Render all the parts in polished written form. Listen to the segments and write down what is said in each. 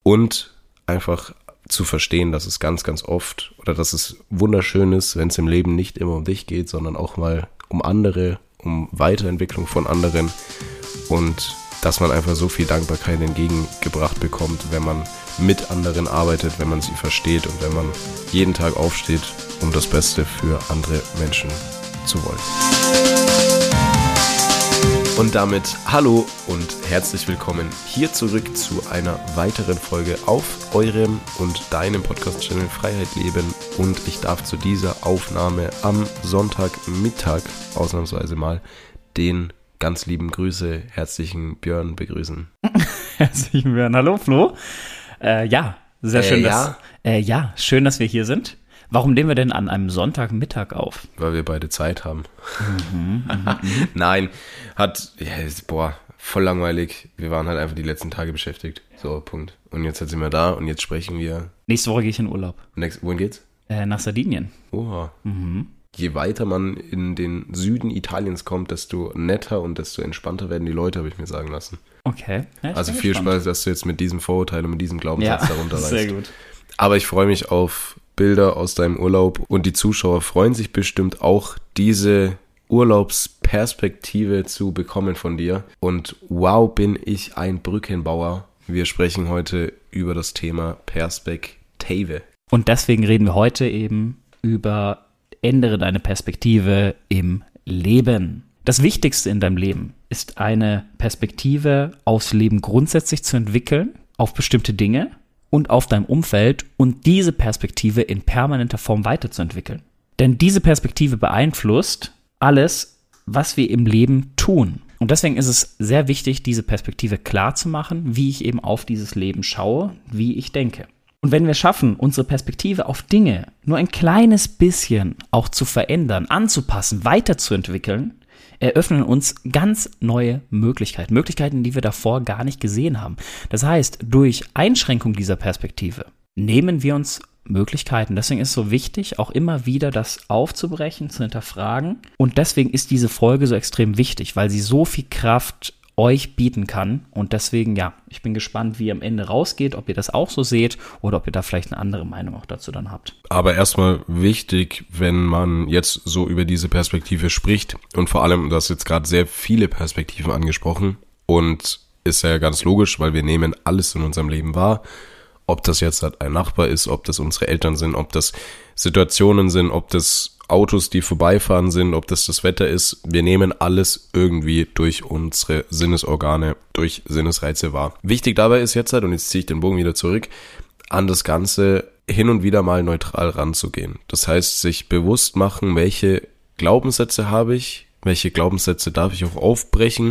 und einfach zu verstehen, dass es ganz, ganz oft oder dass es wunderschön ist, wenn es im Leben nicht immer um dich geht, sondern auch mal um andere, um Weiterentwicklung von anderen und dass man einfach so viel Dankbarkeit entgegengebracht bekommt, wenn man mit anderen arbeitet, wenn man sie versteht und wenn man jeden Tag aufsteht, um das Beste für andere Menschen zu wollen. Und damit hallo und herzlich willkommen hier zurück zu einer weiteren Folge auf eurem und deinem Podcast-Channel Freiheit Leben. Und ich darf zu dieser Aufnahme am Sonntagmittag ausnahmsweise mal den ganz lieben Grüße, herzlichen Björn begrüßen. Herzlichen Björn. Hallo Flo. Sehr schön, schön, dass wir hier sind. Warum nehmen wir denn an einem Sonntagmittag auf? Weil wir beide Zeit haben. Nein, voll langweilig. Wir waren halt einfach die letzten Tage beschäftigt. So, Punkt. Und jetzt sind wir da und jetzt sprechen wir. Nächste Woche gehe ich in Urlaub. Wohin geht's? Nach Sardinien. Oha. Je weiter man in den Süden Italiens kommt, desto netter und desto entspannter werden die Leute, habe ich mir sagen lassen. Okay. Ja, also viel Spaß, dass du jetzt mit diesem Vorurteil und mit diesem Glaubenssatz darunter reißt. Sehr gut. Aber ich freue mich auf Bilder aus deinem Urlaub und die Zuschauer freuen sich bestimmt auch, diese Urlaubsperspektive zu bekommen von dir. Und wow, bin ich ein Brückenbauer. Wir sprechen heute über das Thema Perspektive. Und deswegen reden wir heute eben über ändere deine Perspektive im Leben. Das Wichtigste in deinem Leben ist eine Perspektive aufs Leben grundsätzlich zu entwickeln, auf bestimmte Dinge und auf deinem Umfeld und diese Perspektive in permanenter Form weiterzuentwickeln. Denn diese Perspektive beeinflusst alles, was wir im Leben tun. Und deswegen ist es sehr wichtig, diese Perspektive klar zu machen, wie ich eben auf dieses Leben schaue, wie ich denke. Und wenn wir schaffen, unsere Perspektive auf Dinge nur ein kleines bisschen auch zu verändern, anzupassen, weiterzuentwickeln, eröffnen uns ganz neue Möglichkeiten. Möglichkeiten, die wir davor gar nicht gesehen haben. Das heißt, durch Einschränkung dieser Perspektive nehmen wir uns Möglichkeiten. Deswegen ist es so wichtig, auch immer wieder das aufzubrechen, zu hinterfragen. Und deswegen ist diese Folge so extrem wichtig, weil sie so viel Kraft euch bieten kann. Und deswegen, ich bin gespannt, wie ihr am Ende rausgeht, ob ihr das auch so seht oder ob ihr da vielleicht eine andere Meinung auch dazu dann habt. Aber erstmal wichtig, wenn man jetzt so über diese Perspektive spricht und vor allem, du hast jetzt gerade sehr viele Perspektiven angesprochen und ist ja ganz logisch, weil wir nehmen alles in unserem Leben wahr, ob das jetzt halt ein Nachbar ist, ob das unsere Eltern sind, ob das Situationen sind, ob das Autos, die vorbeifahren sind, ob das Wetter ist. Wir nehmen alles irgendwie durch unsere Sinnesorgane, durch Sinnesreize wahr. Wichtig dabei ist jetzt halt, und jetzt ziehe ich den Bogen wieder zurück, an das Ganze hin und wieder mal neutral ranzugehen. Das heißt, sich bewusst machen, welche Glaubenssätze habe ich, welche Glaubenssätze darf ich auch aufbrechen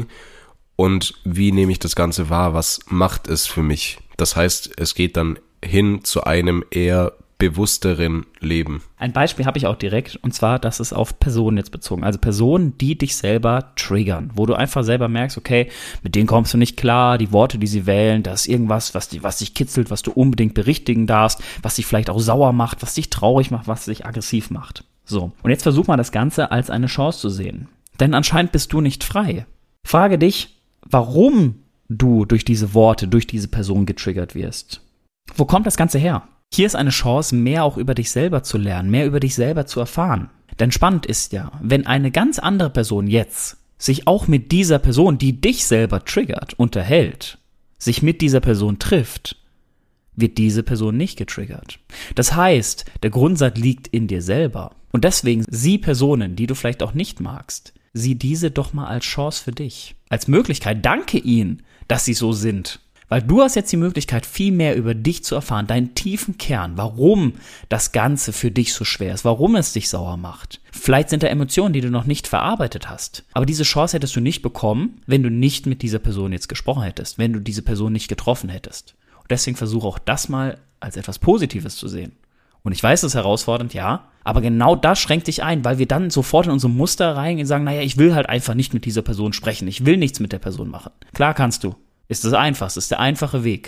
und wie nehme ich das Ganze wahr, was macht es für mich. Das heißt, es geht dann hin zu einem eher bewussteren Leben. Ein Beispiel habe ich auch direkt, und zwar, das ist auf Personen jetzt bezogen. Also Personen, die dich selber triggern, wo du einfach selber merkst, okay, mit denen kommst du nicht klar, die Worte, die sie wählen, da ist irgendwas, was dich kitzelt, was du unbedingt berichtigen darfst, was dich vielleicht auch sauer macht, was dich traurig macht, was dich aggressiv macht. So, und jetzt versuch mal das Ganze als eine Chance zu sehen. Denn anscheinend bist du nicht frei. Frage dich, warum du durch diese Worte, durch diese Person getriggert wirst. Wo kommt das Ganze her? Hier ist eine Chance, mehr auch über dich selber zu lernen, mehr über dich selber zu erfahren. Denn spannend ist ja, wenn eine ganz andere Person jetzt sich auch mit dieser Person, die dich selber triggert, unterhält, sich mit dieser Person trifft, wird diese Person nicht getriggert. Das heißt, der Grundsatz liegt in dir selber. Und deswegen sieh Personen, die du vielleicht auch nicht magst, sieh diese doch mal als Chance für dich. Als Möglichkeit, danke ihnen, dass sie so sind. Weil du hast jetzt die Möglichkeit, viel mehr über dich zu erfahren, deinen tiefen Kern, warum das Ganze für dich so schwer ist, warum es dich sauer macht. Vielleicht sind da Emotionen, die du noch nicht verarbeitet hast. Aber diese Chance hättest du nicht bekommen, wenn du nicht mit dieser Person jetzt gesprochen hättest, wenn du diese Person nicht getroffen hättest. Und deswegen versuche auch das mal als etwas Positives zu sehen. Und ich weiß, es ist herausfordernd, ja, aber genau das schränkt dich ein, weil wir dann sofort in unsere Muster reingehen und sagen, naja, ich will halt einfach nicht mit dieser Person sprechen, ich will nichts mit der Person machen. Klar kannst du. Ist das einfach, es ist der einfache Weg.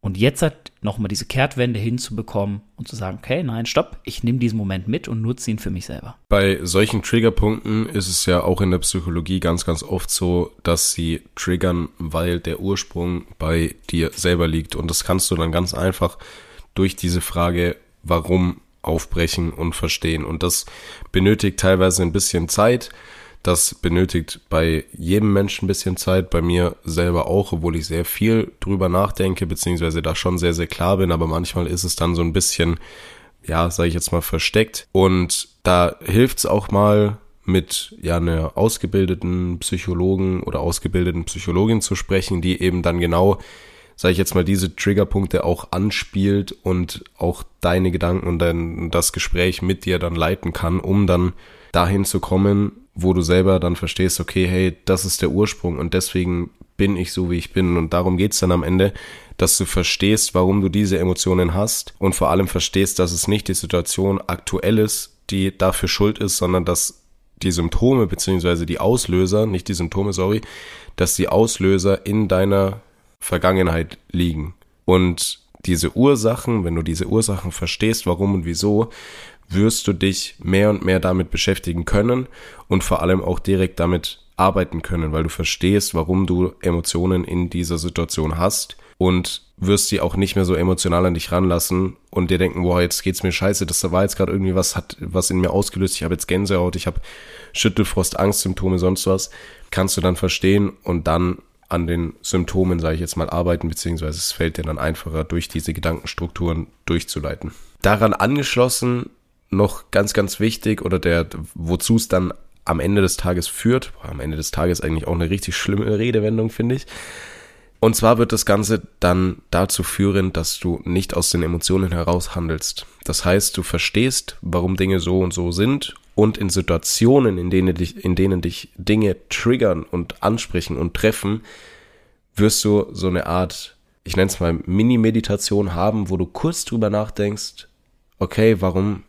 Und jetzt halt nochmal diese Kehrtwende hinzubekommen und zu sagen, okay, nein, stopp, ich nehme diesen Moment mit und nutze ihn für mich selber. Bei solchen Triggerpunkten ist es ja auch in der Psychologie ganz, ganz oft so, dass sie triggern, weil der Ursprung bei dir selber liegt. Und das kannst du dann ganz einfach durch diese Frage, warum, aufbrechen und verstehen. Und das benötigt teilweise ein bisschen Zeit. Das benötigt bei jedem Menschen ein bisschen Zeit, bei mir selber auch, obwohl ich sehr viel drüber nachdenke, beziehungsweise da schon sehr, sehr klar bin, aber manchmal ist es dann so ein bisschen, ja, sage ich jetzt mal, versteckt. Und da hilft es auch mal, mit einer ausgebildeten Psychologen oder ausgebildeten Psychologin zu sprechen, die eben dann genau, sage ich jetzt mal, diese Triggerpunkte auch anspielt und auch deine Gedanken und das Gespräch mit dir dann leiten kann, um dann dahin zu kommen, wo du selber dann verstehst, okay, hey, das ist der Ursprung und deswegen bin ich so, wie ich bin. Und darum geht's dann am Ende, dass du verstehst, warum du diese Emotionen hast und vor allem verstehst, dass es nicht die Situation aktuell ist, die dafür schuld ist, sondern dass die Symptome beziehungsweise die Auslöser, nicht die Symptome, sorry, dass die Auslöser in deiner Vergangenheit liegen. Und diese Ursachen, wenn du diese Ursachen verstehst, warum und wieso, wirst du dich mehr und mehr damit beschäftigen können und vor allem auch direkt damit arbeiten können, weil du verstehst, warum du Emotionen in dieser Situation hast und wirst sie auch nicht mehr so emotional an dich ranlassen und dir denken, boah, jetzt geht's mir scheiße, das war jetzt gerade irgendwie hat was in mir ausgelöst, ich habe jetzt Gänsehaut, ich habe Schüttelfrost, Angstsymptome, sonst was, kannst du dann verstehen und dann an den Symptomen, sage ich jetzt mal, arbeiten, beziehungsweise es fällt dir dann einfacher, durch diese Gedankenstrukturen durchzuleiten. Daran angeschlossen noch ganz, ganz wichtig oder wozu es dann am Ende des Tages führt, am Ende des Tages eigentlich auch eine richtig schlimme Redewendung, finde ich. Und zwar wird das Ganze dann dazu führen, dass du nicht aus den Emotionen heraus handelst. Das heißt, du verstehst, warum Dinge so und so sind und in Situationen, in denen dich Dinge triggern und ansprechen und treffen, wirst du so eine Art, ich nenne es mal Mini-Meditation haben, wo du kurz drüber nachdenkst, okay, warum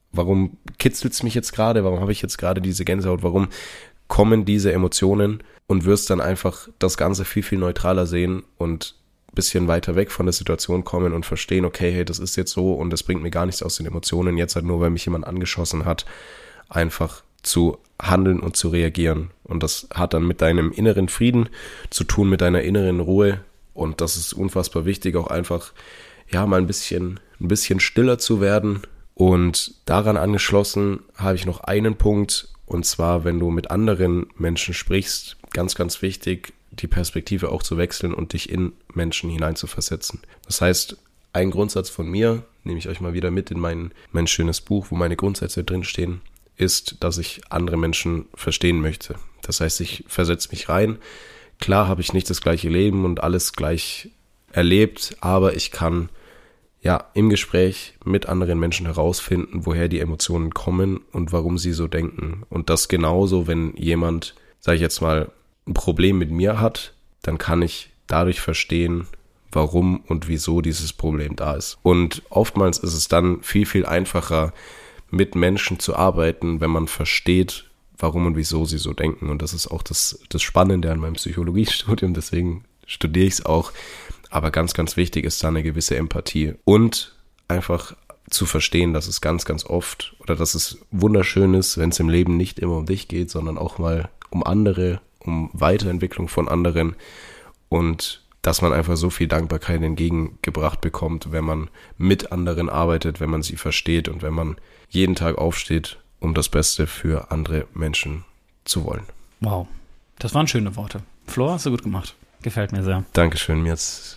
kitzelt es mich jetzt gerade? Warum habe ich jetzt gerade diese Gänsehaut? Warum kommen diese Emotionen? Und wirst dann einfach das Ganze viel, viel neutraler sehen und ein bisschen weiter weg von der Situation kommen und verstehen, okay, hey, das ist jetzt so und das bringt mir gar nichts aus den Emotionen, jetzt halt nur, weil mich jemand angeschossen hat, einfach zu handeln und zu reagieren. Und das hat dann mit deinem inneren Frieden zu tun, mit deiner inneren Ruhe. Und das ist unfassbar wichtig, auch einfach, ja, mal ein bisschen stiller zu werden. Und daran angeschlossen habe ich noch einen Punkt, und zwar, wenn du mit anderen Menschen sprichst, ganz, ganz wichtig, die Perspektive auch zu wechseln und dich in Menschen hineinzuversetzen. Das heißt, ein Grundsatz von mir, nehme ich euch mal wieder mit in mein schönes Buch, wo meine Grundsätze drinstehen, ist, dass ich andere Menschen verstehen möchte. Das heißt, ich versetze mich rein. Klar habe ich nicht das gleiche Leben und alles gleich erlebt, aber ich kann ja im Gespräch mit anderen Menschen herausfinden, woher die Emotionen kommen und warum sie so denken. Und das genauso, wenn jemand, sage ich jetzt mal, ein Problem mit mir hat, dann kann ich dadurch verstehen, warum und wieso dieses Problem da ist. Und oftmals ist es dann viel, viel einfacher, mit Menschen zu arbeiten, wenn man versteht, warum und wieso sie so denken. Und das ist auch das Spannende an meinem Psychologiestudium, deswegen studiere ich es auch. Aber ganz, ganz wichtig ist da eine gewisse Empathie und einfach zu verstehen, dass es ganz, ganz oft oder dass es wunderschön ist, wenn es im Leben nicht immer um dich geht, sondern auch mal um andere, um Weiterentwicklung von anderen und dass man einfach so viel Dankbarkeit entgegengebracht bekommt, wenn man mit anderen arbeitet, wenn man sie versteht und wenn man jeden Tag aufsteht, um das Beste für andere Menschen zu wollen. Wow, das waren schöne Worte. Flo, hast du gut gemacht. Gefällt mir sehr. Dankeschön, hat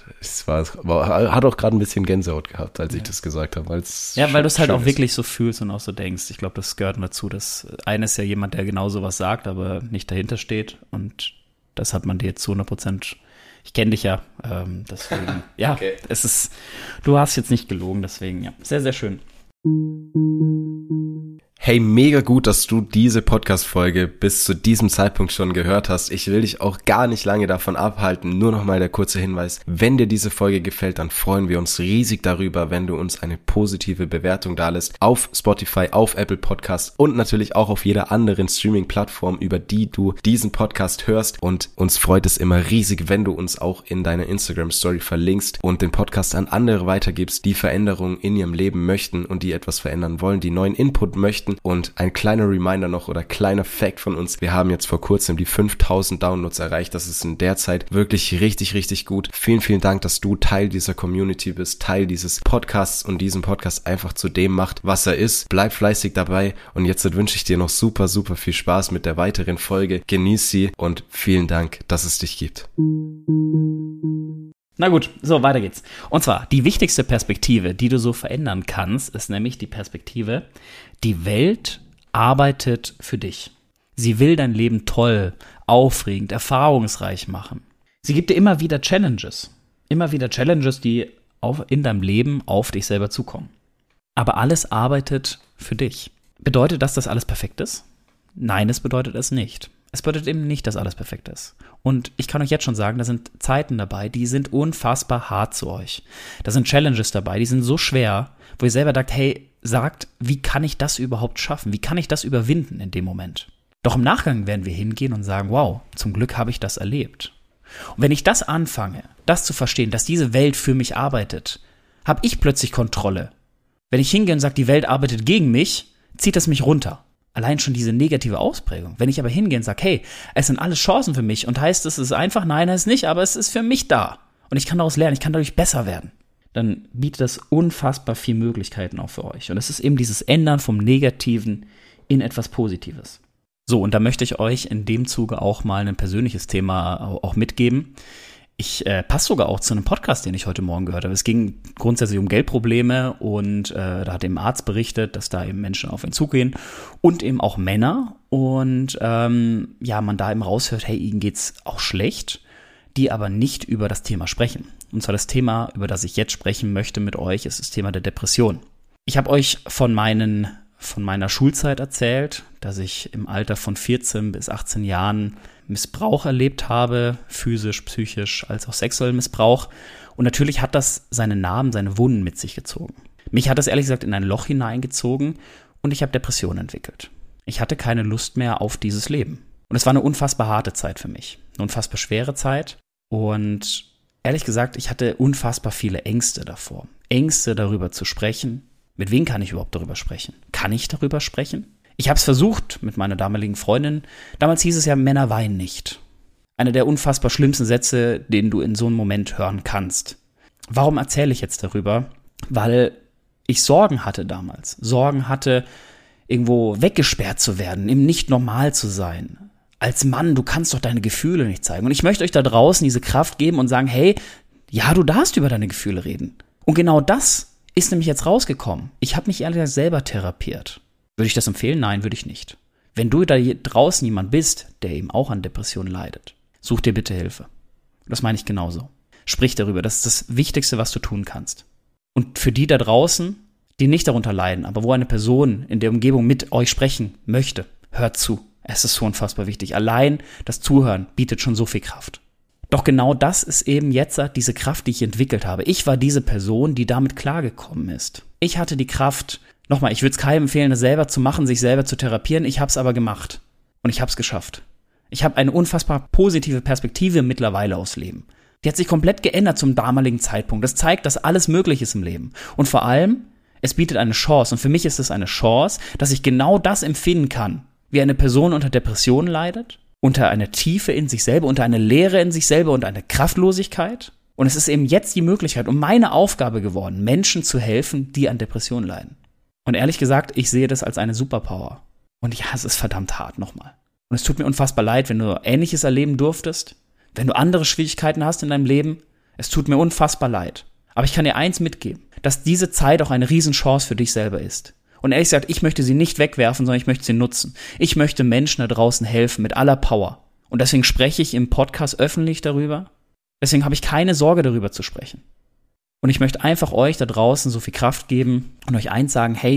auch gerade ein bisschen Gänsehaut gehabt, als ich das gesagt habe. Ja, weil du es halt auch wirklich so fühlst und auch so denkst. Ich glaube, das gehört dazu. Das eine ist ja jemand, der genau sowas sagt, aber nicht dahinter steht. Und das hat man dir jetzt zu 100%. Ich kenne dich ja, deswegen. Ja, okay. Du hast jetzt nicht gelogen, deswegen, ja. Sehr, sehr schön. Hey, mega gut, dass du diese Podcast-Folge bis zu diesem Zeitpunkt schon gehört hast. Ich will dich auch gar nicht lange davon abhalten. Nur nochmal der kurze Hinweis. Wenn dir diese Folge gefällt, dann freuen wir uns riesig darüber, wenn du uns eine positive Bewertung dalässt auf Spotify, auf Apple Podcasts und natürlich auch auf jeder anderen Streaming-Plattform, über die du diesen Podcast hörst. Und uns freut es immer riesig, wenn du uns auch in deiner Instagram-Story verlinkst und den Podcast an andere weitergibst, die Veränderungen in ihrem Leben möchten und die etwas verändern wollen, die neuen Input möchten. Und ein kleiner Reminder noch oder kleiner Fact von uns. Wir haben jetzt vor kurzem die 5000 Downloads erreicht. Das ist in der Zeit wirklich richtig, richtig gut. Vielen, vielen Dank, dass du Teil dieser Community bist, Teil dieses Podcasts und diesen Podcast einfach zu dem macht, was er ist. Bleib fleißig dabei und jetzt wünsche ich dir noch super, super viel Spaß mit der weiteren Folge. Genieß sie und vielen Dank, dass es dich gibt. Na gut, so, weiter geht's. Und zwar, die wichtigste Perspektive, die du so verändern kannst, ist nämlich die Perspektive, die Welt arbeitet für dich. Sie will dein Leben toll, aufregend, erfahrungsreich machen. Sie gibt dir immer wieder Challenges, die in deinem Leben auf dich selber zukommen. Aber alles arbeitet für dich. Bedeutet das, dass alles perfekt ist? Nein, es bedeutet es nicht. Es bedeutet eben nicht, dass alles perfekt ist. Und ich kann euch jetzt schon sagen, da sind Zeiten dabei, die sind unfassbar hart zu euch. Da sind Challenges dabei, die sind so schwer, wo ihr selber sagt, wie kann ich das überhaupt schaffen? Wie kann ich das überwinden in dem Moment? Doch im Nachgang werden wir hingehen und sagen, wow, zum Glück habe ich das erlebt. Und wenn ich das anfange, das zu verstehen, dass diese Welt für mich arbeitet, habe ich plötzlich Kontrolle. Wenn ich hingehe und sage, die Welt arbeitet gegen mich, zieht das mich runter. Allein schon diese negative Ausprägung. Wenn ich aber hingehe und sage, hey, es sind alles Chancen für mich und heißt, es ist einfach, nein, es ist nicht, aber es ist für mich da. Und ich kann daraus lernen, ich kann dadurch besser werden. Dann bietet das unfassbar viele Möglichkeiten auch für euch. Und es ist eben dieses Ändern vom Negativen in etwas Positives. So, und da möchte ich euch in dem Zuge auch mal ein persönliches Thema auch mitgeben. Ich passe sogar auch zu einem Podcast, den ich heute Morgen gehört habe. Es ging grundsätzlich um Geldprobleme und da hat eben ein Arzt berichtet, dass da eben Menschen auf ihn zugehen und eben auch Männer. Und man da eben raushört, hey, ihnen geht's auch schlecht, die aber nicht über das Thema sprechen. Und zwar das Thema, über das ich jetzt sprechen möchte mit euch, ist das Thema der Depression. Ich habe euch von meiner Schulzeit erzählt, dass ich im Alter von 14 bis 18 Jahren Missbrauch erlebt habe, physisch, psychisch, als auch sexuellen Missbrauch. Und natürlich hat das seine Narben, seine Wunden mit sich gezogen. Mich hat das ehrlich gesagt in ein Loch hineingezogen und ich habe Depressionen entwickelt. Ich hatte keine Lust mehr auf dieses Leben. Und es war eine unfassbar harte Zeit für mich, eine unfassbar schwere Zeit. Und ehrlich gesagt, ich hatte unfassbar viele Ängste davor. Ängste darüber zu sprechen. Mit wem kann ich überhaupt darüber sprechen? Kann ich darüber sprechen? Ich habe es versucht mit meiner damaligen Freundin. Damals hieß es ja, Männer weinen nicht. Einer der unfassbar schlimmsten Sätze, den du in so einem Moment hören kannst. Warum erzähle ich jetzt darüber? Weil ich Sorgen hatte damals. Sorgen hatte, irgendwo weggesperrt zu werden, eben nicht normal zu sein. Als Mann, du kannst doch deine Gefühle nicht zeigen. Und ich möchte euch da draußen diese Kraft geben und sagen, hey, ja, du darfst über deine Gefühle reden. Und genau das ist nämlich jetzt rausgekommen. Ich habe mich ehrlich gesagt selber therapiert. Würde ich das empfehlen? Nein, würde ich nicht. Wenn du da draußen jemand bist, der eben auch an Depressionen leidet, such dir bitte Hilfe. Das meine ich genauso. Sprich darüber, das ist das Wichtigste, was du tun kannst. Und für die da draußen, die nicht darunter leiden, aber wo eine Person in der Umgebung mit euch sprechen möchte, hört zu. Es ist so unfassbar wichtig. Allein das Zuhören bietet schon so viel Kraft. Doch genau das ist eben jetzt diese Kraft, die ich entwickelt habe. Ich war diese Person, die damit klargekommen ist. Ich hatte die Kraft, nochmal, ich würde es keinem empfehlen, das selber zu machen, sich selber zu therapieren. Ich habe es aber gemacht und ich habe es geschafft. Ich habe eine unfassbar positive Perspektive mittlerweile aufs Leben. Die hat sich komplett geändert zum damaligen Zeitpunkt. Das zeigt, dass alles möglich ist im Leben. Und vor allem, es bietet eine Chance. Und für mich ist es eine Chance, dass ich genau das empfinden kann, wie eine Person unter Depressionen leidet, unter einer Tiefe in sich selber, unter einer Leere in sich selber und einer Kraftlosigkeit. Und es ist eben jetzt die Möglichkeit und meine Aufgabe geworden, Menschen zu helfen, die an Depressionen leiden. Und ehrlich gesagt, ich sehe das als eine Superpower. Und ja, es ist verdammt hart nochmal. Und es tut mir unfassbar leid, wenn du Ähnliches erleben durftest, wenn du andere Schwierigkeiten hast in deinem Leben. Es tut mir unfassbar leid. Aber ich kann dir eins mitgeben, dass diese Zeit auch eine Riesenchance für dich selber ist. Und ehrlich gesagt, ich möchte sie nicht wegwerfen, sondern ich möchte sie nutzen. Ich möchte Menschen da draußen helfen mit aller Power. Und deswegen spreche ich im Podcast öffentlich darüber. Deswegen habe ich keine Sorge, darüber zu sprechen. Und ich möchte einfach euch da draußen so viel Kraft geben und euch eins sagen, hey,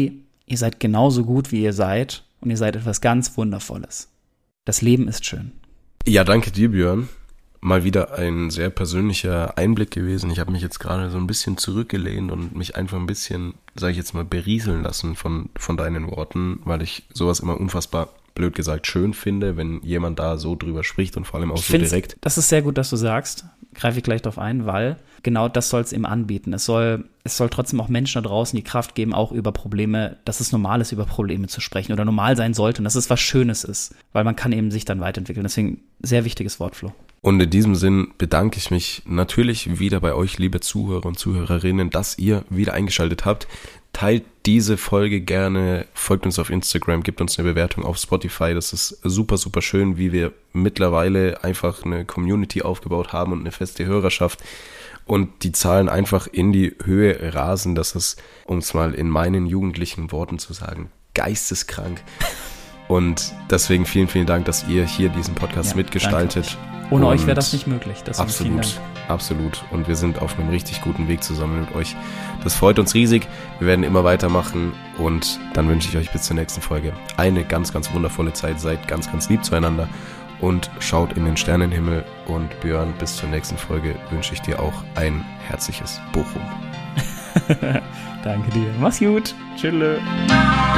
ihr seid genauso gut, wie ihr seid und ihr seid etwas ganz Wundervolles. Das Leben ist schön. Ja, danke dir, Björn. Mal wieder ein sehr persönlicher Einblick gewesen. Ich habe mich jetzt gerade so ein bisschen zurückgelehnt und mich einfach ein bisschen, sage ich jetzt mal, berieseln lassen von deinen Worten, weil ich sowas immer unfassbar, blöd gesagt, schön finde, wenn jemand da so drüber spricht und vor allem auch so direkt. Das ist sehr gut, dass du sagst. Greife ich gleich drauf ein, weil genau das soll es eben anbieten. Es soll trotzdem auch Menschen da draußen die Kraft geben, auch über Probleme, dass es normal ist, über Probleme zu sprechen oder normal sein sollte und dass es was Schönes ist, weil man kann eben sich dann weiterentwickeln. Deswegen sehr wichtiges Wort, Flo. Und in diesem Sinn bedanke ich mich natürlich wieder bei euch, liebe Zuhörer und Zuhörerinnen, dass ihr wieder eingeschaltet habt. Teilt diese Folge gerne, folgt uns auf Instagram, gebt uns eine Bewertung auf Spotify. Das ist super, super schön, wie wir mittlerweile einfach eine Community aufgebaut haben und eine feste Hörerschaft. Und die Zahlen einfach in die Höhe rasen. Das ist, um es mal in meinen jugendlichen Worten zu sagen, geisteskrank. Und deswegen vielen, vielen Dank, dass ihr hier diesen Podcast mitgestaltet. Ohne euch wäre das nicht möglich. Deswegen absolut, absolut. Und wir sind auf einem richtig guten Weg zusammen mit euch. Das freut uns riesig. Wir werden immer weitermachen. Und dann wünsche ich euch bis zur nächsten Folge eine ganz, ganz wundervolle Zeit. Seid ganz, ganz lieb zueinander und schaut in den Sternenhimmel. Und Björn, bis zur nächsten Folge wünsche ich dir auch ein herzliches Bochum. Danke dir. Mach's gut. Tschüss.